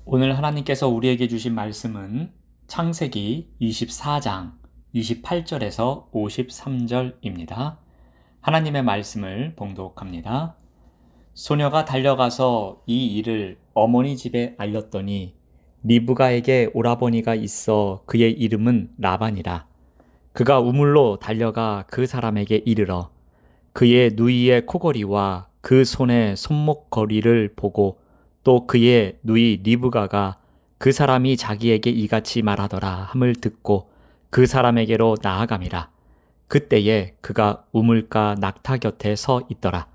오늘 하나님께서 우리에게 주신 말씀은 창세기 24장 28절에서 53절입니다. 하나님의 말씀을 봉독합니다. 소녀가 달려가서 이 일을 어머니 집에 알렸더니 리브가에게 오라버니가 있어 그의 이름은 라반이라. 그가 우물로 달려가 그 사람에게 이르러 그의 누이의 코걸이와 그 손의 손목걸이를 보고 또 그의 누이 리브가가 그 사람이 자기에게 이같이 말하더라 함을 듣고 그 사람에게로 나아감이라. 그때에 그가 우물가 낙타 곁에 서 있더라.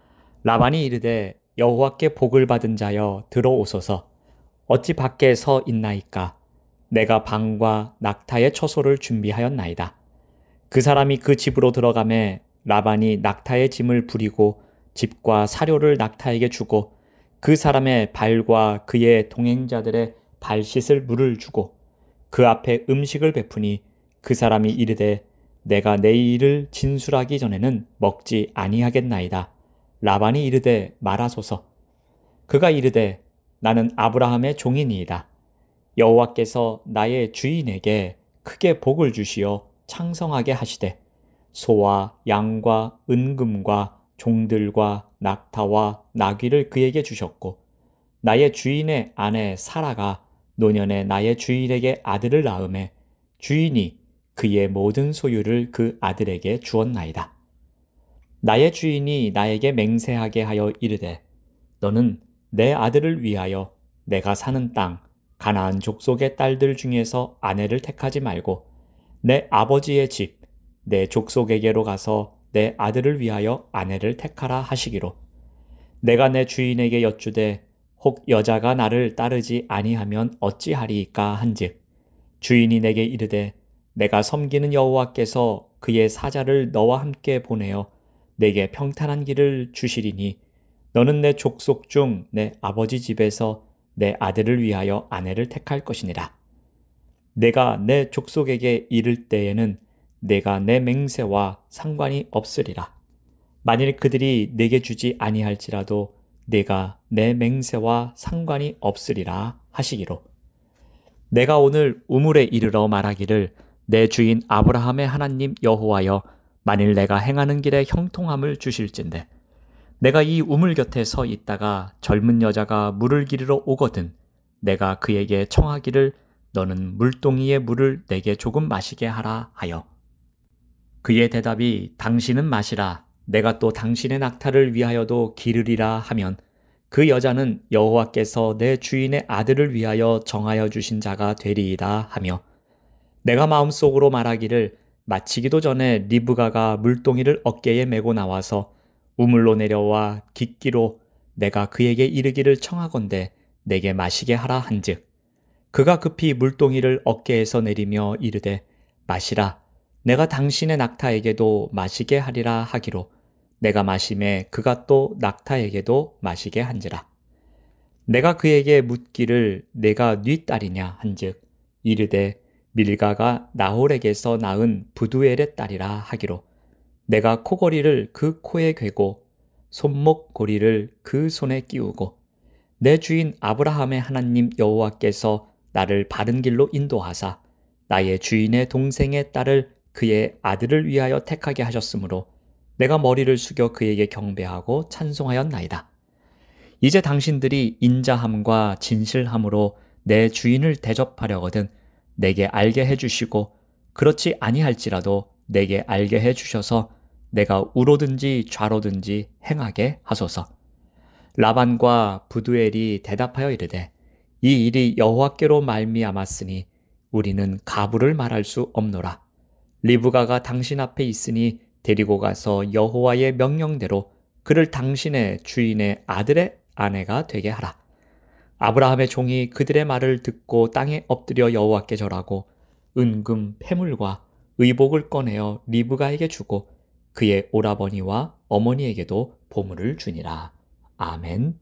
라반이 이르되 여호와께 복을 받은 자여 들어오소서. 어찌 밖에 서 있나이까? 내가 방과 낙타의 처소를 준비하였나이다. 그 사람이 그 집으로 들어가매 라반이 낙타의 짐을 부리고 집과 사료를 낙타에게 주고 그 사람의 발과 그의 동행자들의 발 씻을 물을 주고 그 앞에 음식을 베푸니 그 사람이 이르되 내가 내 일을 진술하기 전에는 먹지 아니하겠나이다. 라반이 이르되 말하소서. 그가 이르되 나는 아브라함의 종이니이다. 여호와께서 나의 주인에게 크게 복을 주시어 창성하게 하시되 소와 양과 은금과 종들과 낙타와 나귀를 그에게 주셨고 나의 주인의 아내 사라가 노년에 나의 주인에게 아들을 낳음에 주인이 그의 모든 소유를 그 아들에게 주었나이다. 나의 주인이 나에게 맹세하게 하여 이르되 너는 내 아들을 위하여 내가 사는 땅 가나안 족속의 딸들 중에서 아내를 택하지 말고 내 아버지의 집 내 족속에게로 가서 내 아들을 위하여 아내를 택하라 하시기로 내가 내 주인에게 여쭈되 혹 여자가 나를 따르지 아니하면 어찌하리이까 한즉 주인이 내게 이르되 내가 섬기는 여호와께서 그의 사자를 너와 함께 보내어 내게 평탄한 길을 주시리니 너는 내 족속 중 내 아버지 집에서 내 아들을 위하여 아내를 택할 것이니라. 내가 내 족속에게 이를 때에는 내가 내 맹세와 상관이 없으리라. 만일 그들이 내게 주지 아니할지라도 내가 내 맹세와 상관이 없으리라 하시기로. 내가 오늘 우물에 이르러 말하기를 내 주인 아브라함의 하나님 여호와여 만일 내가 행하는 길에 형통함을 주실진대 내가 이 우물 곁에 서 있다가 젊은 여자가 물을 기르러 오거든 내가 그에게 청하기를 너는 물동이의 물을 내게 조금 마시게 하라 하여 그의 대답이 당신은 마시라 내가 또 당신의 낙타를 위하여도 기르리라 하면 그 여자는 여호와께서 내 주인의 아들을 위하여 정하여 주신 자가 되리이다 하며 내가 마음속으로 말하기를 마치기도 전에 리브가가 물동이를 어깨에 메고 나와서 우물로 내려와 깃기로 내가 그에게 이르기를 청하건대 내게 마시게 하라 한즉 그가 급히 물동이를 어깨에서 내리며 이르되 마시라 내가 당신의 낙타에게도 마시게 하리라 하기로 내가 마심에 그가 또 낙타에게도 마시게 한지라. 내가 그에게 묻기를 내가 네 딸이냐 한즉 이르되 밀가가 나홀에게서 낳은 부두엘의 딸이라 하기로 내가 코걸이를 그 코에 괴고 손목고리를 그 손에 끼우고 내 주인 아브라함의 하나님 여호와께서 나를 바른 길로 인도하사 나의 주인의 동생의 딸을 그의 아들을 위하여 택하게 하셨으므로 내가 머리를 숙여 그에게 경배하고 찬송하였나이다. 이제 당신들이 인자함과 진실함으로 내 주인을 대접하려거든 내게 알게 해주시고 그렇지 아니할지라도 내게 알게 해주셔서 내가 우로든지 좌로든지 행하게 하소서. 라반과 부두엘이 대답하여 이르되 이 일이 여호와께로 말미암았으니 우리는 가부를 말할 수 없노라. 리브가가 당신 앞에 있으니 데리고 가서 여호와의 명령대로 그를 당신의 주인의 아들의 아내가 되게 하라. 아브라함의 종이 그들의 말을 듣고 땅에 엎드려 여호와께 절하고 은금 패물과 의복을 꺼내어 리브가에게 주고 그의 오라버니와 어머니에게도 보물을 주니라. 아멘.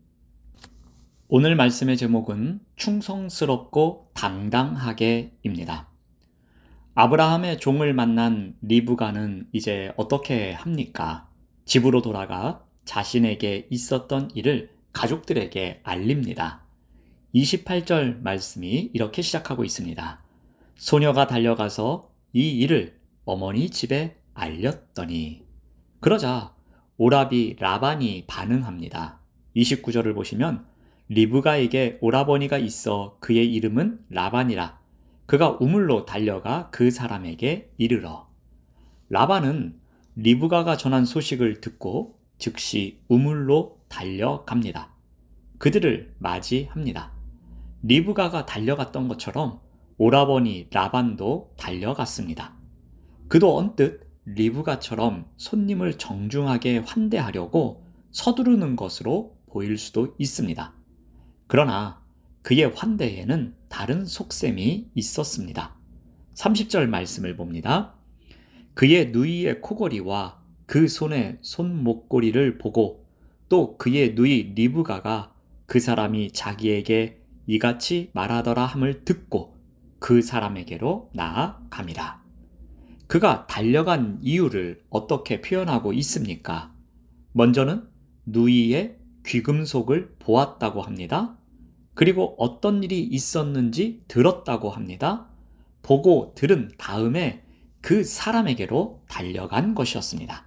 오늘 말씀의 제목은 충성스럽고 당당하게입니다. 아브라함의 종을 만난 리브가는 이제 어떻게 합니까? 집으로 돌아가 자신에게 있었던 일을 가족들에게 알립니다. 28절 말씀이 이렇게 시작하고 있습니다. 소녀가 달려가서 이 일을 어머니 집에 알렸더니 그러자 오라비 라반이 반응합니다. 29절을 보시면 리브가에게 오라버니가 있어 그의 이름은 라반이라 그가 우물로 달려가 그 사람에게 이르러 라반은 리브가가 전한 소식을 듣고 즉시 우물로 달려갑니다. 그들을 맞이합니다. 리브가가 달려갔던 것처럼 오라버니 라반도 달려갔습니다. 그도 언뜻 리브가처럼 손님을 정중하게 환대하려고 서두르는 것으로 보일 수도 있습니다. 그러나 그의 환대에는 다른 속셈이 있었습니다. 30절 말씀을 봅니다. 그의 누이의 코골이와 그 손의 손목고리를 보고 또 그의 누이 리브가가 그 사람이 자기에게 이같이 말하더라 함을 듣고 그 사람에게로 나아갑니다. 그가 달려간 이유를 어떻게 표현하고 있습니까? 먼저는 누이의 귀금속을 보았다고 합니다. 그리고 어떤 일이 있었는지 들었다고 합니다. 보고 들은 다음에 그 사람에게로 달려간 것이었습니다.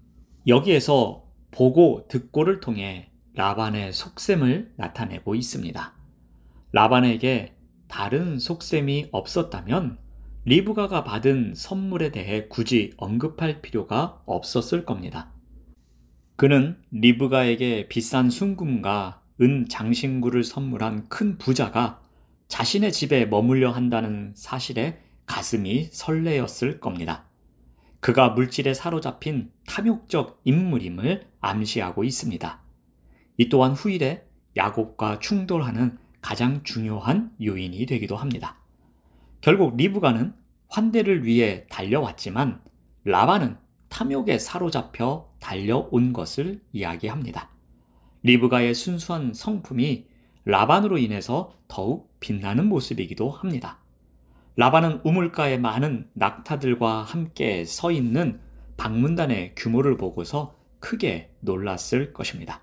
여기에서 보고 듣고를 통해 라반의 속셈을 나타내고 있습니다. 라반에게 다른 속셈이 없었다면 리브가가 받은 선물에 대해 굳이 언급할 필요가 없었을 겁니다. 그는 리브가에게 비싼 순금과 은 장신구를 선물한 큰 부자가 자신의 집에 머물려 한다는 사실에 가슴이 설레었을 겁니다. 그가 물질에 사로잡힌 탐욕적 인물임을 암시하고 있습니다. 이 또한 후일에 야곱과 충돌하는 가장 중요한 요인이 되기도 합니다. 결국 리브가는 환대를 위해 달려왔지만 라반은 탐욕에 사로잡혀 달려온 것을 이야기합니다. 리브가의 순수한 성품이 라반으로 인해서 더욱 빛나는 모습이기도 합니다. 라반은 우물가에 많은 낙타들과 함께 서 있는 방문단의 규모를 보고서 크게 놀랐을 것입니다.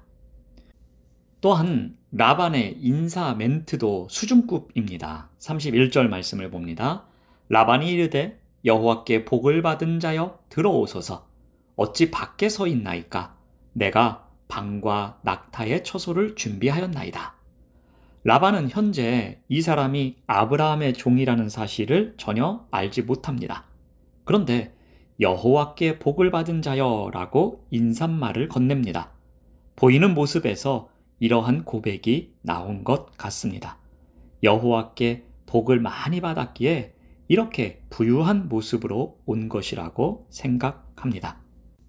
또한 라반의 인사 멘트도 수준급입니다. 31절 말씀을 봅니다. 라반이 이르되 여호와께 복을 받은 자여 들어오소서 어찌 밖에 서 있나이까 내가 방과 낙타의 처소를 준비하였나이다. 라반은 현재 이 사람이 아브라함의 종이라는 사실을 전혀 알지 못합니다. 그런데 여호와께 복을 받은 자여라고 인사말을 건넵니다. 보이는 모습에서 이러한 고백이 나온 것 같습니다. 여호와께 복을 많이 받았기에 이렇게 부유한 모습으로 온 것이라고 생각합니다.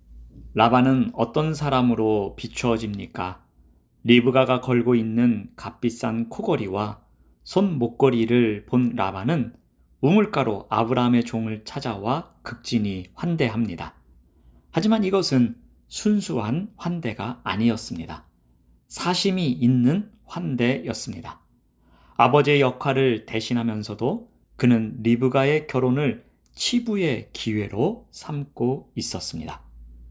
라반은 어떤 사람으로 비추어집니까? 리브가가 걸고 있는 값비싼 코걸이와 손 목걸이를 본 라반은 우물가로 아브라함의 종을 찾아와 극진히 환대합니다. 하지만 이것은 순수한 환대가 아니었습니다. 사심이 있는 환대였습니다. 아버지의 역할을 대신하면서도 그는 리브가의 결혼을 치부의 기회로 삼고 있었습니다.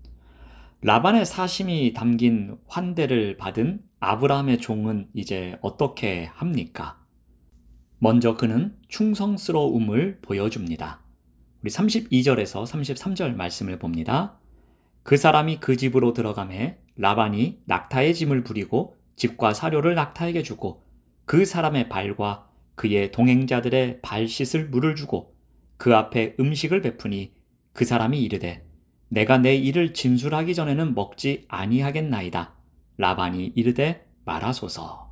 라반의 사심이 담긴 환대를 받은 아브라함의 종은 이제 어떻게 합니까? 먼저 그는 충성스러움을 보여줍니다. 우리 32절에서 33절 말씀을 봅니다. 그 사람이 그 집으로 들어가매 라반이 낙타의 짐을 부리고 집과 사료를 낙타에게 주고 그 사람의 발과 그의 동행자들의 발 씻을 물을 주고 그 앞에 음식을 베푸니 그 사람이 이르되 내가 내 일을 진술하기 전에는 먹지 아니하겠나이다. 라반이 이르되 말하소서.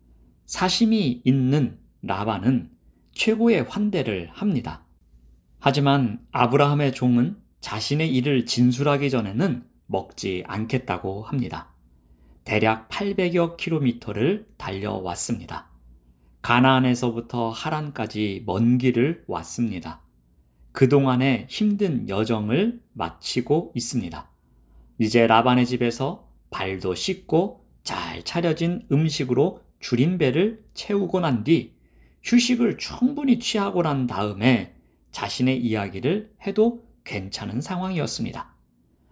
사심이 있는 라반은 최고의 환대를 합니다. 하지만 아브라함의 종은 자신의 일을 진술하기 전에는 먹지 않겠다고 합니다. 대략 800여 킬로미터를 달려왔습니다. 가나안에서부터 하란까지 먼 길을 왔습니다. 그동안의 힘든 여정을 마치고 있습니다. 이제 라반의 집에서 발도 씻고 잘 차려진 음식으로 줄인 배를 채우고 난 뒤 휴식을 충분히 취하고 난 다음에 자신의 이야기를 해도 괜찮은 상황이었습니다.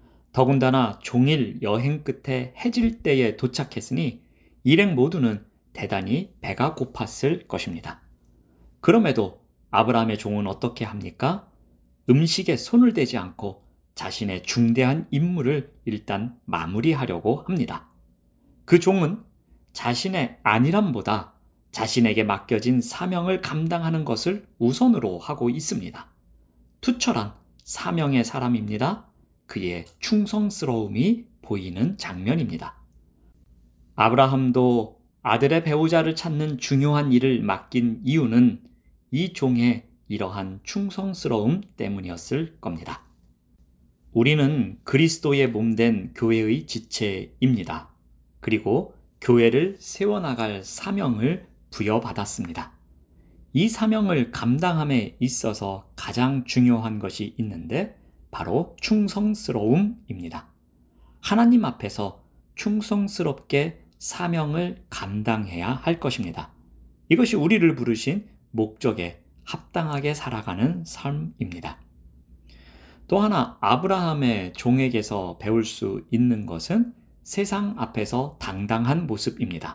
더군다나 종일 여행 끝에 해질 때에 도착했으니 일행 모두는 대단히 배가 고팠을 것입니다. 그럼에도 아브라함의 종은 어떻게 합니까? 음식에 손을 대지 않고 자신의 중대한 임무를 일단 마무리하려고 합니다. 그 종은 자신의 안일함보다 자신에게 맡겨진 사명을 감당하는 것을 우선으로 하고 있습니다. 투철한 사명의 사람입니다. 그의 충성스러움이 보이는 장면입니다. 아브라함도 아들의 배우자를 찾는 중요한 일을 맡긴 이유는 이 종의 이러한 충성스러움 때문이었을 겁니다. 우리는 그리스도의 몸된 교회의 지체입니다. 그리고 교회를 세워나갈 사명을 부여받았습니다. 이 사명을 감당함에 있어서 가장 중요한 것이 있는데 바로 충성스러움입니다. 하나님 앞에서 충성스럽게 사명을 감당해야 할 것입니다. 이것이 우리를 부르신 목적에 합당하게 살아가는 삶입니다. 또 하나 아브라함의 종에게서 배울 수 있는 것은 세상 앞에서 당당한 모습입니다.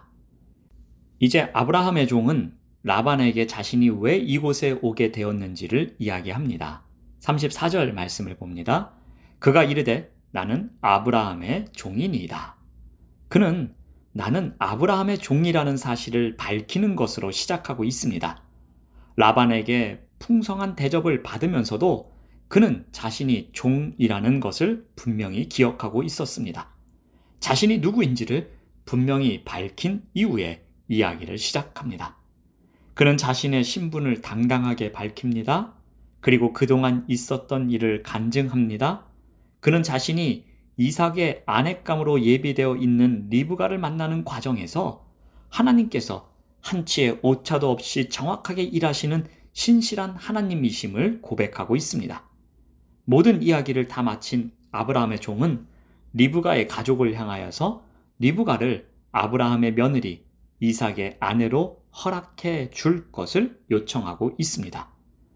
이제 아브라함의 종은 라반에게 자신이 왜 이곳에 오게 되었는지를 이야기합니다. 34절 말씀을 봅니다. 그가 이르되 나는 아브라함의 종이니이다. 그는 나는 아브라함의 종이라는 사실을 밝히는 것으로 시작하고 있습니다. 라반에게 풍성한 대접을 받으면서도 그는 자신이 종이라는 것을 분명히 기억하고 있었습니다. 자신이 누구인지를 분명히 밝힌 이후에 이야기를 시작합니다. 그는 자신의 신분을 당당하게 밝힙니다. 그리고 그동안 있었던 일을 간증합니다. 그는 자신이 이삭의 아내감으로 예비되어 있는 리브가를 만나는 과정에서 하나님께서 한치의 오차도 없이 정확하게 일하시는 신실한 하나님이심을 고백하고 있습니다. 모든 이야기를 다 마친 아브라함의 종은 리브가의 가족을 향하여서 리브가를 아브라함의 며느리 이삭의 아내로 허락해 줄 것을 요청하고 있습니다.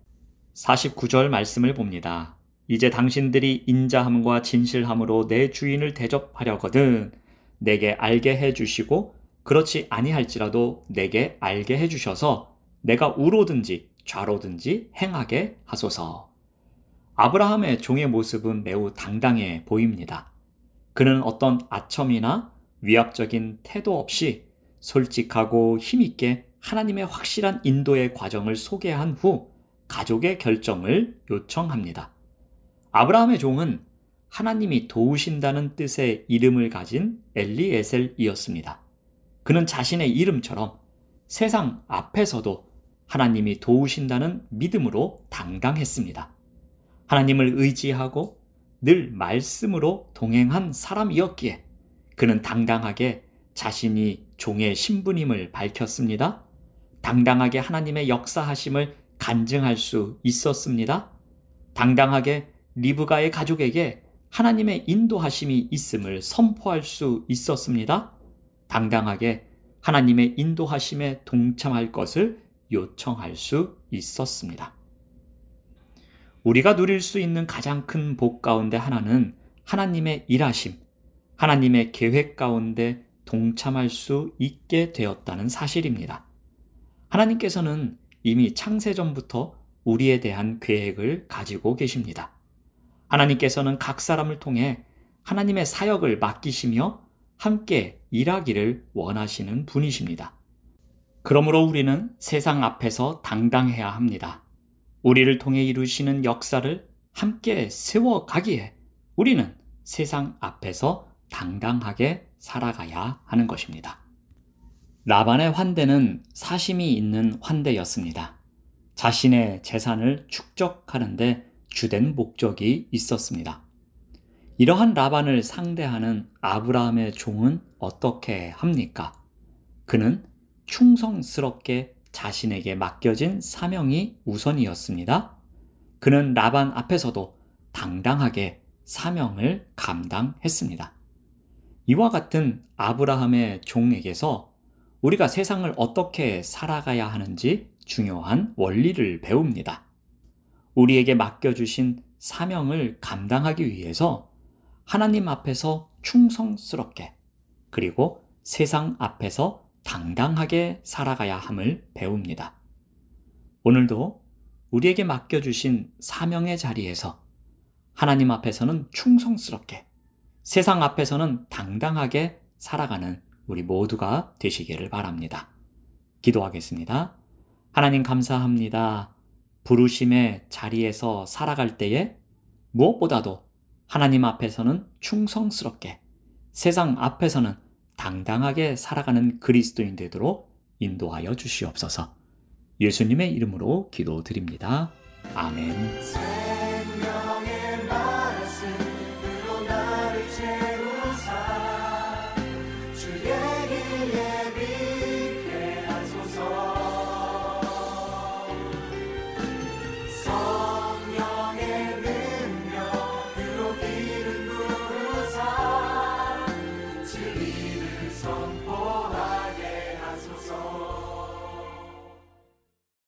49절 말씀을 봅니다. 이제 당신들이 인자함과 진실함으로 내 주인을 대접하려거든 내게 알게 해주시고 그렇지 아니할지라도 내게 알게 해주셔서 내가 우로든지 좌로든지 행하게 하소서. 아브라함의 종의 모습은 매우 당당해 보입니다. 그는 어떤 아첨이나 위압적인 태도 없이 솔직하고 힘있게 하나님의 확실한 인도의 과정을 소개한 후 가족의 결정을 요청합니다. 아브라함의 종은 하나님이 도우신다는 뜻의 이름을 가진 엘리에셀이었습니다. 그는 자신의 이름처럼 세상 앞에서도 하나님이 도우신다는 믿음으로 당당했습니다. 하나님을 의지하고 늘 말씀으로 동행한 사람이었기에 그는 당당하게 자신이 종의 신분임을 밝혔습니다. 당당하게 하나님의 역사하심을 간증할 수 있었습니다. 당당하게 리브가의 가족에게 하나님의 인도하심이 있음을 선포할 수 있었습니다. 당당하게 하나님의 인도하심에 동참할 것을 요청할 수 있었습니다. 우리가 누릴 수 있는 가장 큰 복 가운데 하나는 하나님의 일하심, 하나님의 계획 가운데 동참할 수 있게 되었다는 사실입니다. 하나님께서는 이미 창세전부터 우리에 대한 계획을 가지고 계십니다. 하나님께서는 각 사람을 통해 하나님의 사역을 맡기시며 함께 일하기를 원하시는 분이십니다. 그러므로 우리는 세상 앞에서 당당해야 합니다. 우리를 통해 이루시는 역사를 함께 세워가기에 우리는 세상 앞에서 당당하게 살아가야 하는 것입니다. 라반의 환대는 사심이 있는 환대였습니다. 자신의 재산을 축적하는데 주된 목적이 있었습니다. 이러한 라반을 상대하는 아브라함의 종은 어떻게 합니까? 그는 충성스럽게 자신에게 맡겨진 사명이 우선이었습니다. 그는 라반 앞에서도 당당하게 사명을 감당했습니다. 이와 같은 아브라함의 종에게서 우리가 세상을 어떻게 살아가야 하는지 중요한 원리를 배웁니다. 우리에게 맡겨주신 사명을 감당하기 위해서 하나님 앞에서 충성스럽게 그리고 세상 앞에서 당당하게 살아가야 함을 배웁니다. 오늘도 우리에게 맡겨주신 사명의 자리에서 하나님 앞에서는 충성스럽게, 세상 앞에서는 당당하게 살아가는 우리 모두가 되시기를 바랍니다. 기도하겠습니다. 하나님 감사합니다. 부르심의 자리에서 살아갈 때에 무엇보다도 하나님 앞에서는 충성스럽게, 세상 앞에서는 당당하게 살아가는 그리스도인 되도록 인도하여 주시옵소서. 예수님의 이름으로 기도드립니다. 아멘.